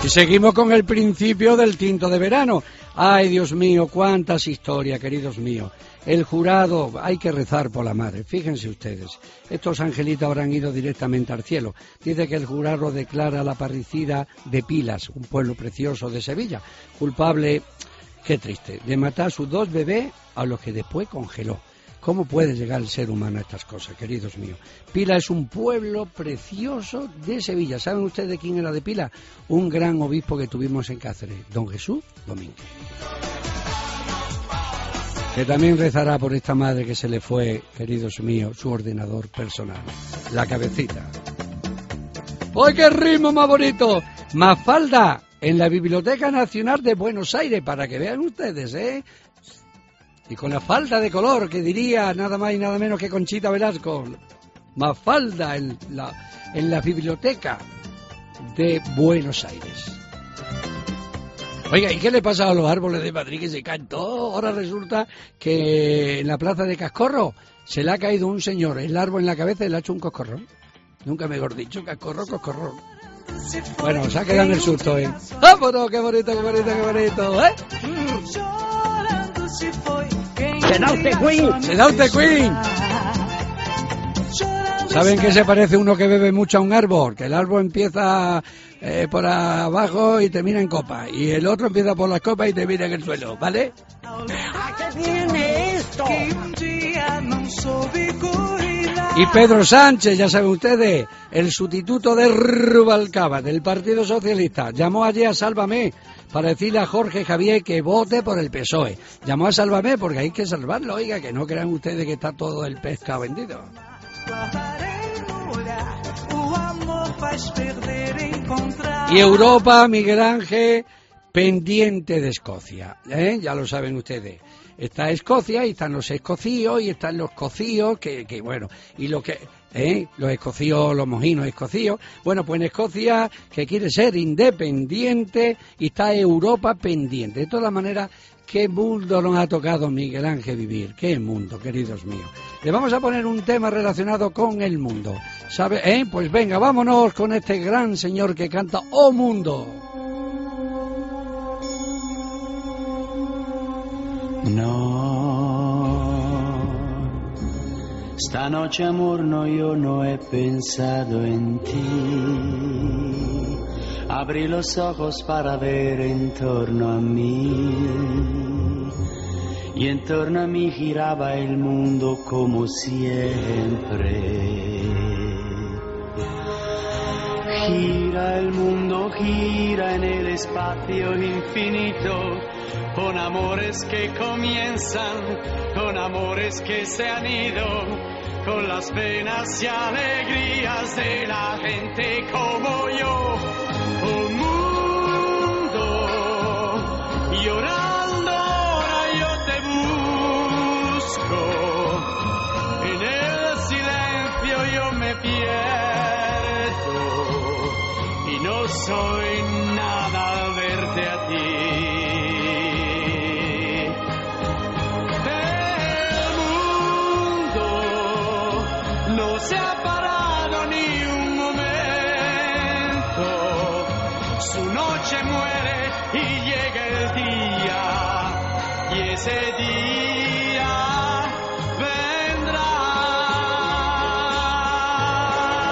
Y seguimos con el principio del tinto de verano. Ay, Dios mío, cuántas historias, queridos míos. El jurado, hay que rezar por la madre. Fíjense ustedes, estos angelitos habrán ido directamente al cielo. Dice que el jurado declara a la parricida de Pilas, un pueblo precioso de Sevilla, culpable, qué triste, de matar a sus 2 bebés a los que después congeló. ¿Cómo puede llegar el ser humano a estas cosas, queridos míos? Pila es un pueblo precioso de Sevilla. ¿Saben ustedes de quién era de Pila? Un gran obispo que tuvimos en Cáceres, don Jesús Domínguez. Que también rezará por esta madre que se le fue, queridos míos, su ordenador personal, la cabecita. ¡Ay, qué ritmo más bonito! Mafalda, en la Biblioteca Nacional de Buenos Aires, para que vean ustedes, ¿eh? Y con la falda de color, que diría nada más y nada menos que Conchita Velasco. Mafalda en la Biblioteca de Buenos Aires. Oiga, ¿y qué le pasa a los árboles de Madrid que se caen todos? Ahora resulta que en la plaza de Cascorro se le ha caído un señor, el árbol en la cabeza y le ha hecho un coscorrón. Nunca mejor dicho, coscorrón. Bueno, se ha quedado en el susto, ¿eh? ¡Vámonos! ¡Qué bonito, qué bonito, qué bonito! ¿Eh? ¡Se da usted, Queen! ¡Se da usted, Queen! ¿Saben qué se parece uno que bebe mucho a un árbol? Que el árbol empieza por abajo y termina en copa. Y el otro empieza por las copas y termina en el suelo, ¿vale? ¿A qué viene esto? Y Pedro Sánchez, ya saben ustedes, el sustituto de Rubalcaba, del Partido Socialista, llamó ayer a Sálvame para decirle a Jorge Javier que vote por el PSOE. Llamó a Sálvame porque hay que salvarlo, oiga, que no crean ustedes que está todo el pescado vendido. Y Europa, Miguel Ángel, pendiente de Escocia, ya lo saben ustedes. Está Escocia y están los escocíos y están los cocíos, que bueno, y lo que... los escocíos, los mojinos escocíos. Bueno, pues en Escocia, que quiere ser independiente, y está Europa pendiente. De todas maneras, ¿qué mundo nos ha tocado Miguel Ángel vivir? ¿Qué mundo, queridos míos? Le vamos a poner un tema relacionado con el mundo. ¿Sabe? Pues venga, vámonos con este gran señor que canta ¡Oh Mundo! No, esta noche amor no, yo no he pensado en ti. Abrí los ojos para ver en torno a mí, y en torno a mí giraba el mundo como siempre. Gira el mundo, gira en el espacio infinito, con amores que comienzan, con amores que se han ido, con las penas y alegrías de la gente como yo. Oh mundo, llorando ahora yo te busco, en el silencio yo me pierdo, y no soy nada al verte a ti. No se ha parado ni un momento, su noche muere y llega el día, y ese día vendrá.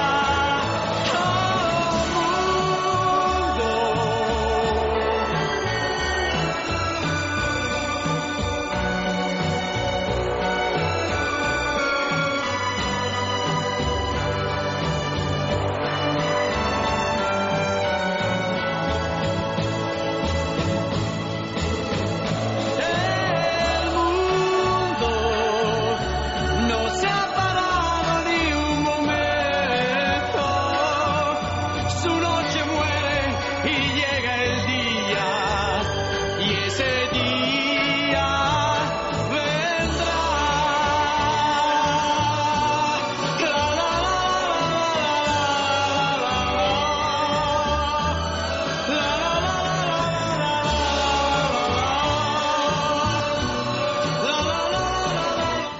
Oh mundo,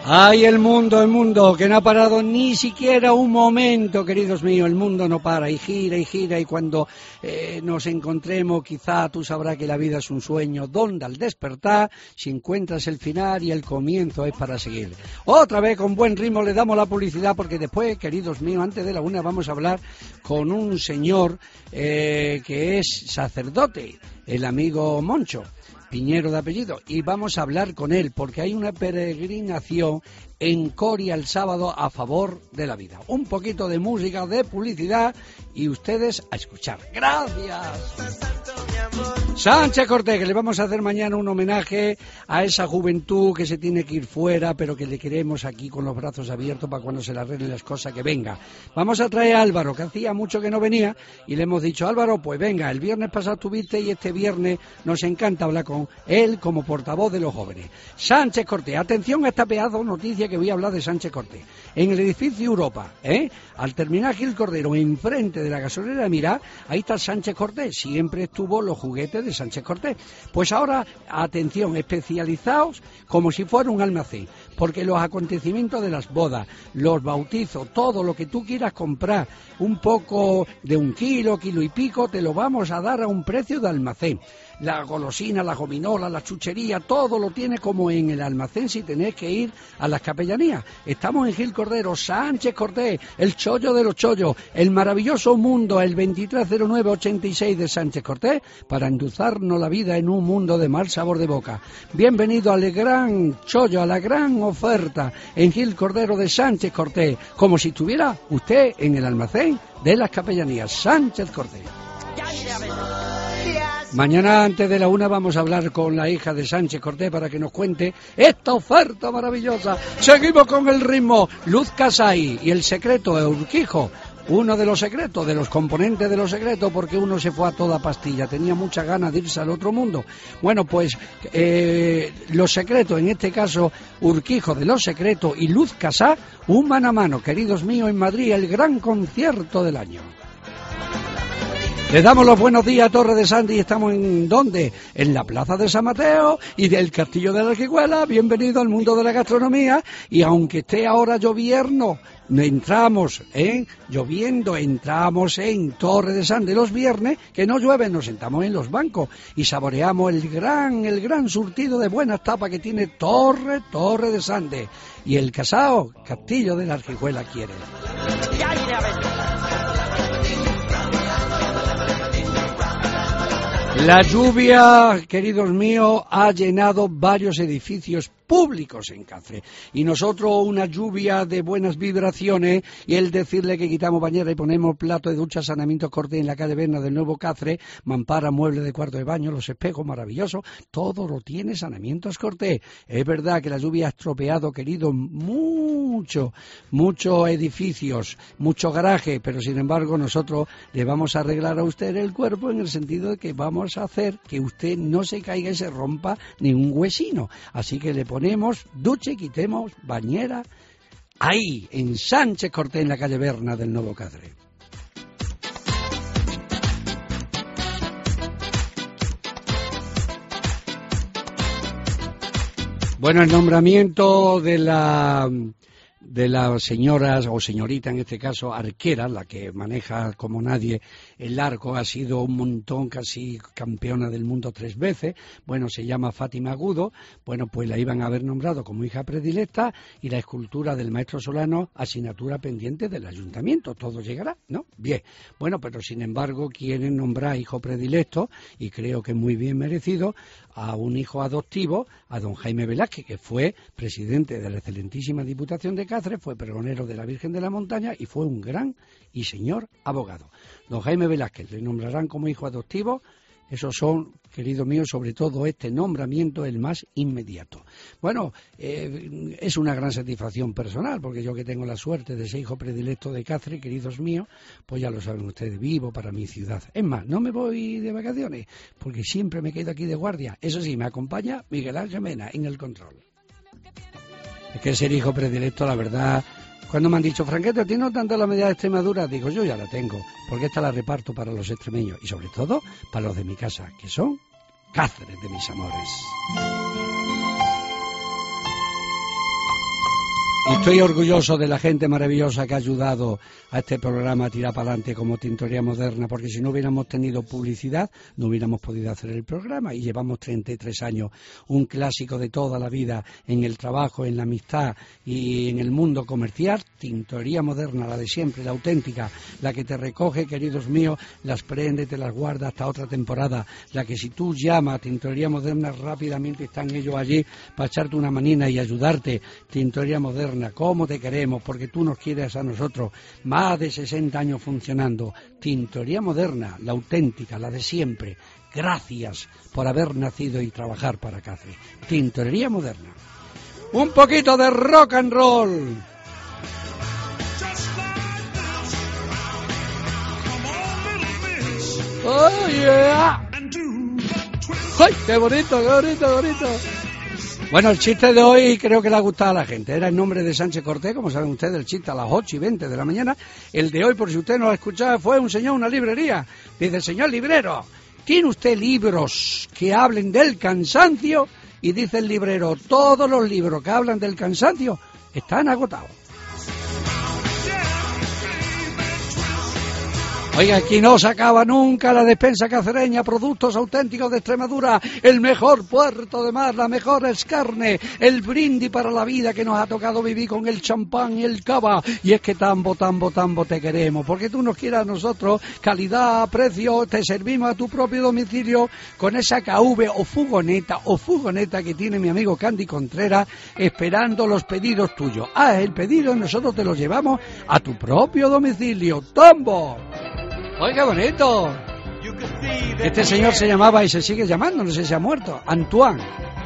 ¡Ay, el mundo, que no ha parado ni siquiera un momento, queridos míos! El mundo no para, y gira, y cuando nos encontremos, quizá tú sabrás que la vida es un sueño, donde al despertar, si encuentras el final y el comienzo es para seguir. Otra vez, con buen ritmo, le damos la publicidad, porque después, queridos míos, antes de la 1 vamos a hablar con un señor que es sacerdote, el amigo Moncho Piñero de apellido, y vamos a hablar con él porque hay una peregrinación en Coria el sábado a favor de la vida. Un poquito de música, de publicidad y ustedes a escuchar. ¡Gracias! Sánchez Cortés, que le vamos a hacer mañana un homenaje a esa juventud que se tiene que ir fuera, pero que le queremos aquí con los brazos abiertos para cuando se le arreglen las cosas que venga. Vamos a traer a Álvaro, que hacía mucho que no venía, y le hemos dicho, Álvaro, pues venga, el viernes pasado estuviste y este viernes nos encanta hablar con él como portavoz de los jóvenes. Sánchez Cortés, atención a esta pedazo noticia que voy a hablar de Sánchez Cortés. En el edificio Europa, al terminar Gil Cordero, enfrente de la gasolinera de Mirá, ahí está Sánchez Cortés, siempre estuvo los juguetes de Sánchez Cortés. Pues ahora, atención, especializados como si fuera un almacén, porque los acontecimientos de las bodas, los bautizos, todo lo que tú quieras comprar, un poco de 1 kilo, kilo y pico, te lo vamos a dar a un precio de almacén. La golosina, la gominola, la chuchería, todo lo tiene como en el almacén si tenés que ir a las capellanías. Estamos en Gil Cordero, Sánchez Cortés, el chollo de los chollos, el maravilloso mundo, el 230986 de Sánchez Cortés, para endulzarnos la vida en un mundo de mal sabor de boca. Bienvenido al gran chollo, a la gran oferta en Gil Cordero de Sánchez Cortés, como si estuviera usted en el almacén de las capellanías. Sánchez Cortés. Mañana antes de la 1 vamos a hablar con la hija de Sánchez Cortés para que nos cuente esta oferta maravillosa. Seguimos con el ritmo. Luz Casay y el secreto de Urquijo. Uno de los secretos, de los componentes de los secretos, porque uno se fue a toda pastilla, tenía muchas ganas de irse al otro mundo. Bueno, pues los secretos, en este caso Urquijo de los secretos y Luz Casá, un mano a mano, queridos míos, en Madrid, el gran concierto del año. Le damos los buenos días a Torre de Sandy y estamos en ¿dónde? En la Plaza de San Mateo y del Castillo de la Arquijuela. Bienvenido al mundo de la gastronomía, y aunque esté ahora lloviendo, entramos en Torre de Sandy los viernes, que no llueve, nos sentamos en los bancos y saboreamos el gran surtido de buenas tapas que tiene Torre de Sandy. Y el Casao, Castillo de la Arquijuela quiere. La lluvia, queridos míos, ha llenado varios edificios públicos en Cáceres, y nosotros una lluvia de buenas vibraciones, y el decirle que quitamos bañera y ponemos plato de ducha Saneamientos Cortés en la calle Berna del Nuevo Cáceres, mampara, mueble de cuarto de baño, los espejos maravillosos, todo lo tiene Saneamientos Cortés. Es verdad que la lluvia ha estropeado, querido, muchos edificios, mucho garaje, pero sin embargo nosotros le vamos a arreglar a usted el cuerpo en el sentido de que vamos a hacer que usted no se caiga y se rompa ni un huesino. Así que le ponemos ducha y quitemos bañera ahí, en Sánchez Cortés, en la calle Berna del Nuevo Cáceres. Bueno, el nombramiento de las señoras o señorita, en este caso arquera, la que maneja como nadie el arco, ha sido un montón, casi campeona del mundo 3 veces. Bueno, se llama Fátima Agudo. Bueno, pues la iban a haber nombrado como hija predilecta, y la escultura del maestro Solano, asignatura pendiente del ayuntamiento. Todo llegará, ¿no? Bien. Bueno, pero sin embargo quieren nombrar hijo predilecto, y creo que muy bien merecido, a un hijo adoptivo, a don Jaime Velázquez, que fue presidente de la excelentísima Diputación de Cáceres, fue pregonero de la Virgen de la Montaña y fue un gran y señor abogado. Don Jaime Velázquez le nombrarán como hijo adoptivo. Esos son, queridos míos, sobre todo este nombramiento el más inmediato. Bueno, es una gran satisfacción personal, porque yo que tengo la suerte de ser hijo predilecto de Cáceres, queridos míos, pues ya lo saben ustedes, vivo para mi ciudad. Es más, no me voy de vacaciones, porque siempre me quedo aquí de guardia. Eso sí, me acompaña Miguel Ángel Mena en el control. Es que ser hijo predilecto, la verdad, cuando me han dicho, Franquete, ¿tienes tanto la medida de Extremadura? Digo, yo ya la tengo, porque esta la reparto para los extremeños y sobre todo para los de mi casa, que son Cáceres de mis amores. Y estoy orgulloso de la gente maravillosa que ha ayudado a este programa a tirar para adelante como Tintorería Moderna, porque si no hubiéramos tenido publicidad, no hubiéramos podido hacer el programa. Y llevamos 33 años, un clásico de toda la vida en el trabajo, en la amistad y en el mundo comercial. Tintorería Moderna, la de siempre, la auténtica, la que te recoge, queridos míos, las prende, te las guarda hasta otra temporada. La que si tú llamas a Tintorería Moderna, rápidamente están ellos allí para echarte una manina y ayudarte. Tintorería Moderna, cómo te queremos, porque tú nos quieres a nosotros. Más de 60 años funcionando. Tintorería Moderna, la auténtica, la de siempre. Gracias por haber nacido y trabajar para Cáceres. Tintorería Moderna. Un poquito de rock and roll. ¡Oh, yeah! ¡Ay, qué bonito, qué bonito, qué bonito! Bueno, el chiste de hoy creo que le ha gustado a la gente. Era el nombre de Sánchez Cortés, como saben ustedes, el chiste a las 8:20 de la mañana. El de hoy, por si usted no lo ha escuchado, fue un señor, una librería. Dice, señor librero, ¿tiene usted libros que hablen del cansancio? Y dice el librero, todos los libros que hablan del cansancio están agotados. Oiga, aquí no se acaba nunca la despensa cacereña, productos auténticos de Extremadura, el mejor puerto de mar, la mejor carne, el brindis para la vida que nos ha tocado vivir con el champán y el cava. Y es que tambo te queremos, porque tú nos quieres a nosotros, calidad, precio, te servimos a tu propio domicilio con esa KV o fugoneta que tiene mi amigo Candy Contreras esperando los pedidos tuyos. Haz el pedido y nosotros te lo llevamos a tu propio domicilio. ¡Tambo! ¡Oiga, bonito! Este señor se llamaba y se sigue llamando, no sé si ha muerto, Antoine.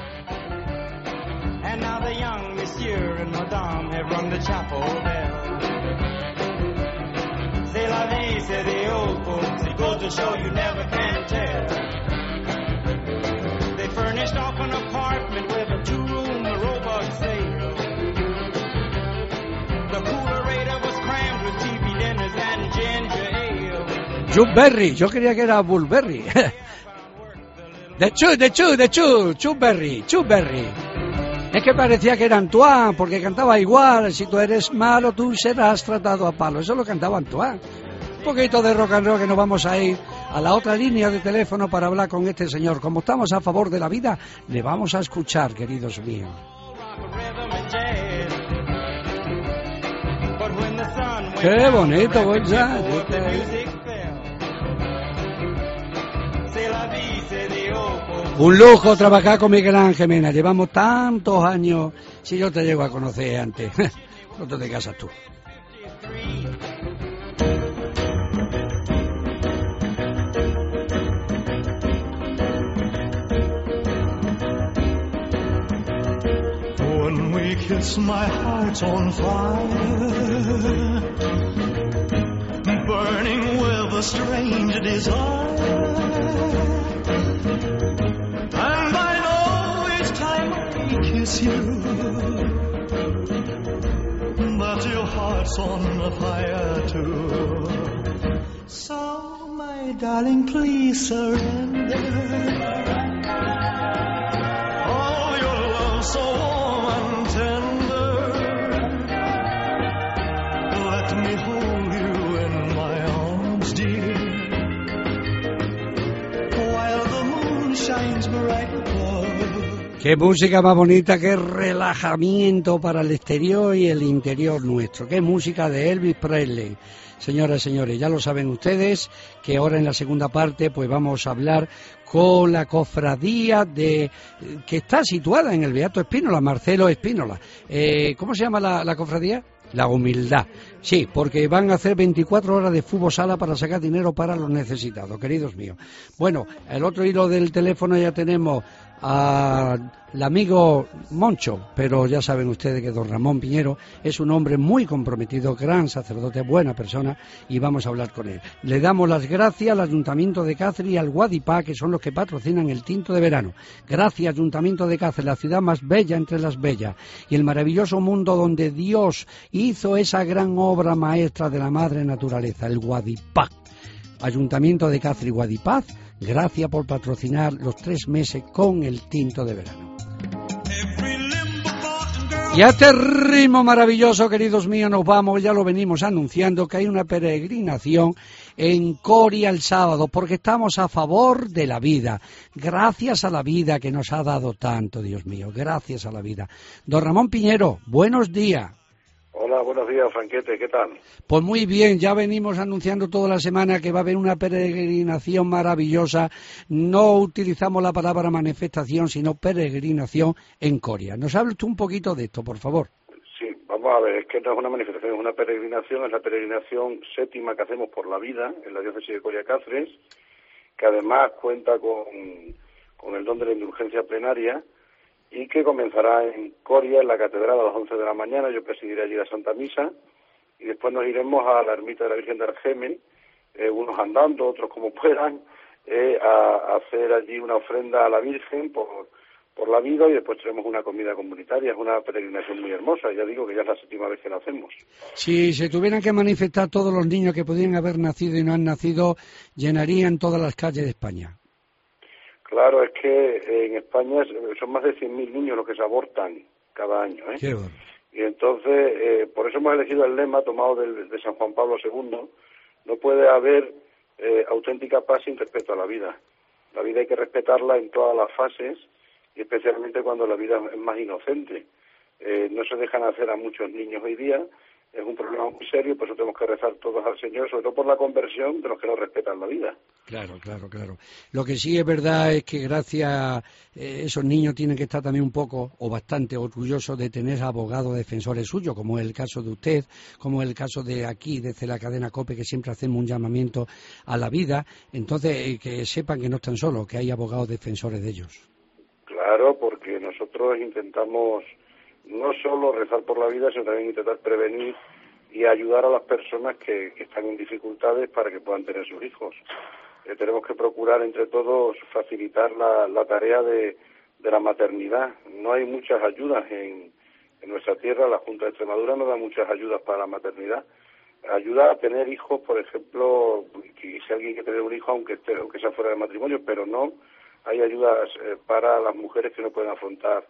And now the young monsieur and madame have rung the chapel bell. C'est la vie, say the old folks, it goes to show you never can tell. They furnished off an apartment with a 2-room robot sale. The coolerator was crammed with TV dinners and ginger ale. Chuck Berry, yo creía que era Bullberry. Chuck Berry. Es que parecía que era Antoine, porque cantaba igual. Si tú eres malo, tú serás tratado a palo. Eso lo cantaba Antoine. Un poquito de rock and roll, que nos vamos a ir a la otra línea de teléfono para hablar con este señor. Como estamos a favor de la vida, le vamos a escuchar, queridos míos. Qué bonito, Gonzalo. Un lujo trabajar con Miguel Ángel Mena. Llevamos tantos años. Si yo te llego a conocer antes, ¿cuánto te casas tú? When we kiss, my heart's on fire, burning with a strange desire. And I know each time I kiss you that your heart's on fire too. So, my darling, please surrender. Oh, your love so warm and tender. Let me hold you in my arms, dear, while the moon shines bright above. Qué música más bonita, qué relajamiento para el exterior y el interior nuestro. Qué música de Elvis Presley. Señoras y señores, ya lo saben ustedes que ahora en la segunda parte pues vamos a hablar con la cofradía que está situada en el Beato Espínola, Marcelo Espínola. ¿Cómo se llama la cofradía? La Humildad. Sí, porque van a hacer 24 horas de fútbol sala para sacar dinero para los necesitados, queridos míos. Bueno, el otro hilo del teléfono ya tenemos al amigo Moncho, pero ya saben ustedes que don Ramón Piñero es un hombre muy comprometido, gran sacerdote, buena persona, y vamos a hablar con él. Le damos las gracias al Ayuntamiento de Cáceres y al Guadipá, que son los que patrocinan el tinto de verano. Gracias, Ayuntamiento de Cáceres, la ciudad más bella entre las bellas, y el maravilloso mundo donde Dios hizo esa gran obra maestra de la madre naturaleza, el Guadipá. Ayuntamiento de Cáceres y Guadipá, gracias por patrocinar los 3 meses con el tinto de verano. Y a este ritmo maravilloso, queridos míos, nos vamos, ya lo venimos anunciando, que hay una peregrinación en Coria el sábado, porque estamos a favor de la vida, gracias a la vida que nos ha dado tanto, Dios mío, gracias a la vida. Don Ramón Piñero, buenos días. Hola, buenos días, Franquete, ¿qué tal? Pues muy bien, ya venimos anunciando toda la semana que va a haber una peregrinación maravillosa. No utilizamos la palabra manifestación, sino peregrinación en Coria. ¿Nos habla usted un poquito de esto, por favor? Sí, vamos a ver, es que no es una manifestación, es una peregrinación, es la peregrinación séptima que hacemos por la vida en la diócesis de Coria Cáceres, que además cuenta con el don de la indulgencia plenaria, y que comenzará en Coria, en la catedral, a las 11 de la mañana. Yo presidiré allí la Santa Misa, y después nos iremos a la ermita de la Virgen de Argeme, unos andando, otros como puedan, a hacer allí una ofrenda a la Virgen por la vida, y después tenemos una comida comunitaria. Es una peregrinación muy hermosa, ya digo que ya es la séptima vez que la hacemos. Si se tuvieran que manifestar todos los niños que podían haber nacido y no han nacido, llenarían todas las calles de España. Claro, es que en España son más de 100.000 niños los que se abortan cada año, ¿eh? Qué bueno. Y entonces, por eso hemos elegido el lema tomado de San Juan Pablo II: no puede haber auténtica paz sin respeto a la vida. La vida hay que respetarla en todas las fases, y especialmente cuando la vida es más inocente. No se dejan hacer a muchos niños hoy día, es un problema muy serio, por eso tenemos que rezar todos al Señor, sobre todo por la conversión de los que no respetan la vida. Claro, claro, claro. Lo que sí es verdad es que gracias esos niños tienen que estar también un poco o bastante orgullosos de tener abogados defensores suyos, como es el caso de usted, como es el caso de aquí, desde la cadena COPE, que siempre hacemos un llamamiento a la vida. Entonces, que sepan que no están solos, que hay abogados defensores de ellos. Claro, porque nosotros intentamos no solo rezar por la vida, sino también intentar prevenir y ayudar a las personas que están en dificultades para que puedan tener sus hijos. Tenemos que procurar entre todos facilitar la tarea de la maternidad. No hay muchas ayudas en nuestra tierra. La Junta de Extremadura no da muchas ayudas para la maternidad. Ayuda a tener hijos, por ejemplo, que si alguien quiere tener un hijo, aunque sea fuera de matrimonio, pero no hay ayudas para las mujeres que no pueden afrontar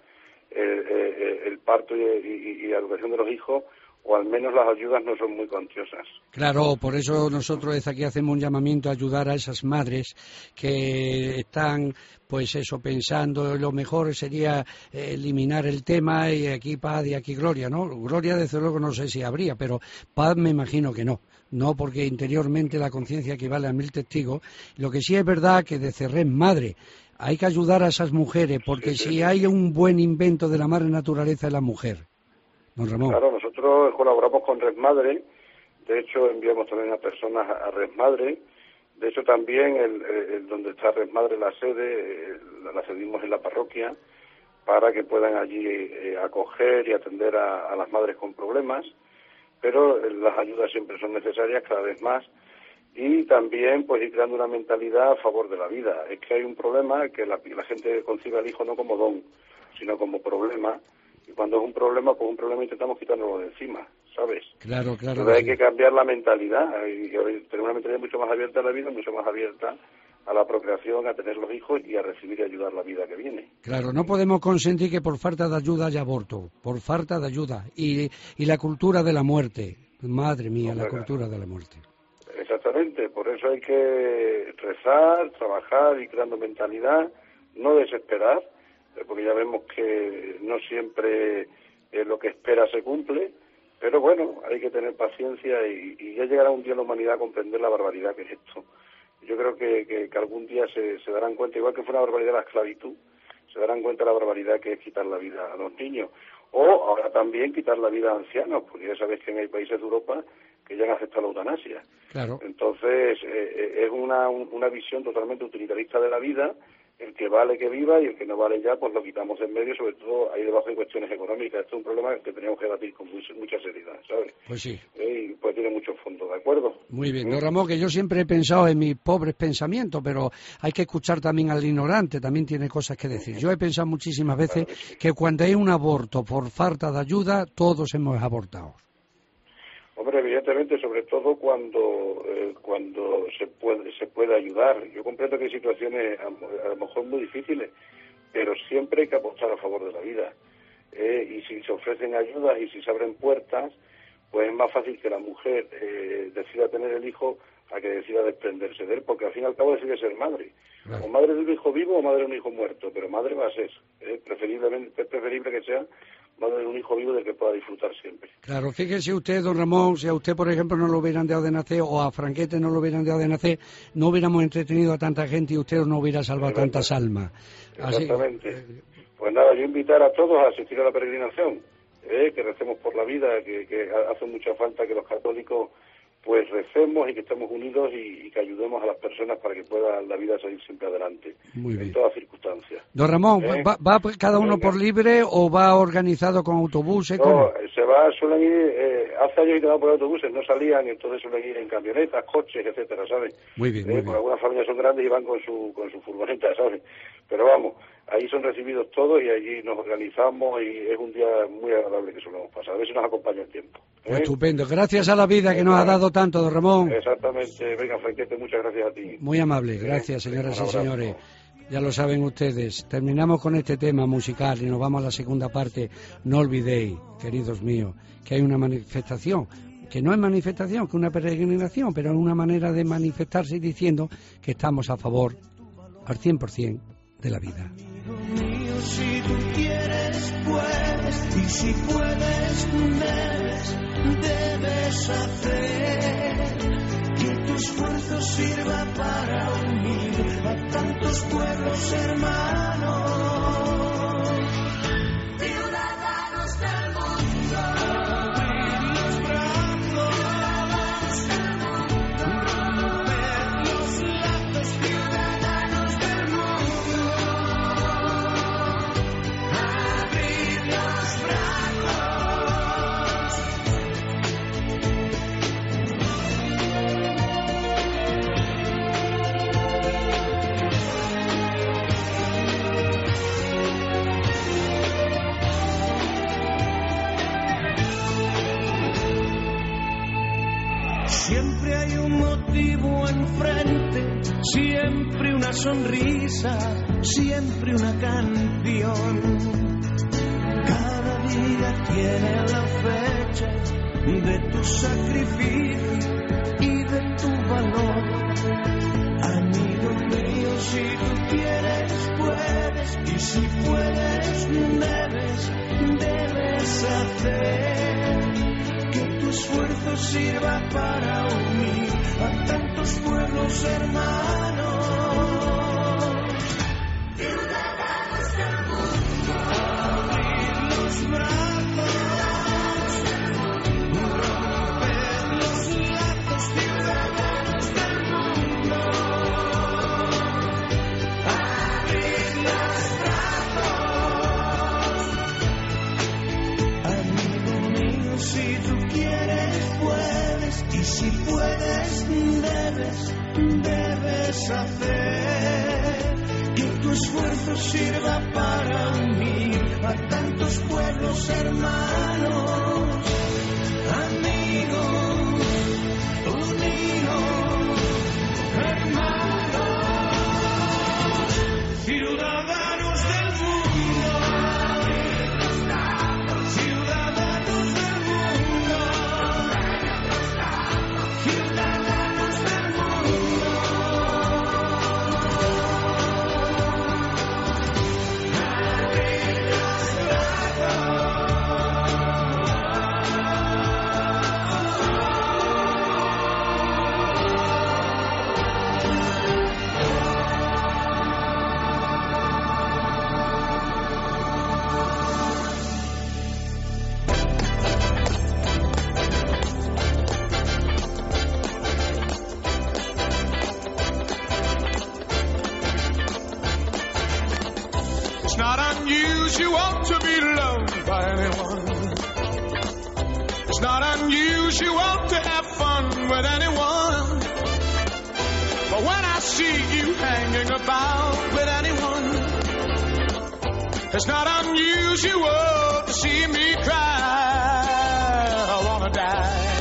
el parto y la educación de los hijos, o al menos las ayudas no son muy cuantiosas. Claro, por eso nosotros desde aquí hacemos un llamamiento a ayudar a esas madres que están, pues eso, pensando, lo mejor sería eliminar el tema, y aquí paz y aquí gloria, ¿no? Gloria desde luego no sé si habría, pero paz me imagino que no. No, porque interiormente la conciencia equivale a 1000 testigos. Lo que sí es verdad que de Red Madre hay que ayudar a esas mujeres, porque si hay un buen invento de la madre naturaleza es la mujer. Don Ramón. Claro, nosotros colaboramos con Red Madre, de hecho enviamos también a personas a Red Madre, de hecho también donde está Red Madre, la sede, la cedimos en la parroquia, para que puedan allí acoger y atender a las madres con problemas, pero las ayudas siempre son necesarias cada vez más, y también pues ir creando una mentalidad a favor de la vida. Es que hay un problema, que la gente concibe al hijo no como don, sino como problema, y cuando es un problema, pues un problema intentamos quitárnoslo de encima, ¿sabes? Claro, claro. Entonces hay que cambiar la mentalidad, y tener una mentalidad mucho más abierta a la vida, mucho más abierta a la procreación, a tener los hijos y a recibir y ayudar la vida que viene. Claro, no podemos consentir que por falta de ayuda haya aborto, por falta de ayuda. Y la cultura de la muerte, madre mía, la cultura de la muerte. Exactamente, por eso hay que rezar, trabajar y creando mentalidad, no desesperar, porque ya vemos que no siempre lo que espera se cumple, pero bueno, hay que tener paciencia y ya llegará un día la humanidad a comprender la barbaridad que es esto. Yo creo que algún día se darán cuenta, igual que fue una barbaridad la esclavitud, se darán cuenta de la barbaridad que es quitar la vida a los niños, o ahora también quitar la vida a ancianos, porque ya sabéis que hay países de Europa que ya han aceptado la eutanasia. Claro. Entonces, es una visión totalmente utilitarista de la vida. El que vale que viva y el que no vale ya, pues lo quitamos en medio, sobre todo ahí debajo de cuestiones económicas. Esto es un problema que tenemos que debatir con mucha seriedad, ¿sabes? Pues sí. Y pues tiene mucho fondo, ¿de acuerdo? Muy bien. Don Ramón, que yo siempre he pensado en mis pobres pensamientos, pero hay que escuchar también al ignorante, también tiene cosas que decir. Yo he pensado muchísimas veces que cuando hay un aborto por falta de ayuda, todos hemos abortado. Hombre, evidentemente, sobre todo cuando se puede ayudar. Yo comprendo que hay situaciones a lo mejor muy difíciles, pero siempre hay que apostar a favor de la vida. y si se ofrecen ayudas y si se abren puertas, pues es más fácil que la mujer decida tener el hijo a que decida desprenderse de él, porque al fin y al cabo decide ser madre. Claro. O madre de un hijo vivo o madre de un hijo muerto, pero madre va a ser. Es preferible que sea madre de un hijo vivo del que pueda disfrutar siempre. Claro, fíjese usted, don Ramón, si a usted, por ejemplo, no lo hubieran dado de nacer, o a Franquete no lo hubieran dado de nacer, no hubiéramos entretenido a tanta gente y usted no hubiera salvado tantas almas. Exactamente. Pues nada, yo invitar a todos a asistir a la peregrinación, que recemos por la vida, que hace mucha falta que los católicos pues recemos y que estemos unidos y que ayudemos a las personas para que pueda la vida salir siempre adelante, en todas circunstancias. Don Ramón, ¿va cada uno por libre o va organizado con autobuses? No, suelen ir, hace años que quedaban por autobuses, no salían, y entonces suelen ir en camionetas, coches, etcétera, ¿sabes? Muy bien, muy bien. Porque algunas familias son grandes y van con su furgoneta, ¿sabes? Pero vamos, ahí son recibidos todos y allí nos organizamos y es un día muy agradable que solemos pasar. A ver si nos acompaña el tiempo. Estupendo. Gracias a la vida que nos ha dado tanto, don Ramón. Exactamente. Venga, Franquete, muchas gracias a ti. Muy amable. Gracias, señoras y señores. Ya lo saben ustedes. Terminamos con este tema musical y nos vamos a la segunda parte. No olvidéis, queridos míos, que hay una manifestación, que no es manifestación, que es una peregrinación, pero es una manera de manifestarse diciendo que estamos a favor al 100% de la vida. Mío, si tú quieres, puedes, y si puedes, debes hacer que tu esfuerzo sirva para unir a tantos pueblos hermanos, ciudadanos del mundo, abrir los brazos, romper los lazos, ciudadanos del mundo, abrir los brazos. Siempre hay un motivo enfrente, siempre una sonrisa, siempre una canción. Cada día tiene la fecha de tu sacrificio y de tu valor. Amigo mío, si tú quieres, puedes, y si puedes, debes hacer que tu esfuerzo sirva para unir a tantos pueblos hermanos, ciudadanos del mundo, abrir los brazos, romper los lazos, ciudadanos del mundo, abrir los brazos. Amigo mío, si tú quieres, puedes, y si puedes, debes hacer que tu esfuerzo sirva para unir a tantos pueblos hermanos, amigos, unidos, hermanos, ciudadanos del mundo, ciudadanos del mundo, ciudadanos del mundo, abrir los brazos. It's not unusual to be loved by anyone. It's not unusual to have fun with anyone. But when I see you hanging about with anyone, it's not unusual to see me cry. I wanna die.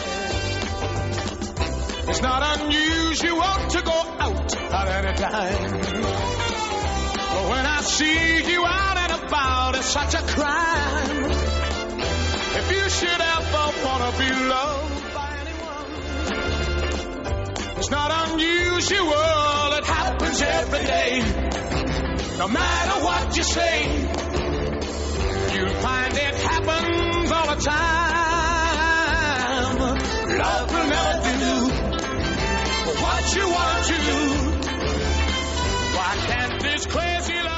It's not unusual to go out at any time. But when I see you out and about about is such a crime. If you should ever wanna be loved by anyone, it's not unusual, it happens every day. No matter what you say, you'll find it happens all the time. Love will never do what you want to do. Why can't this crazy love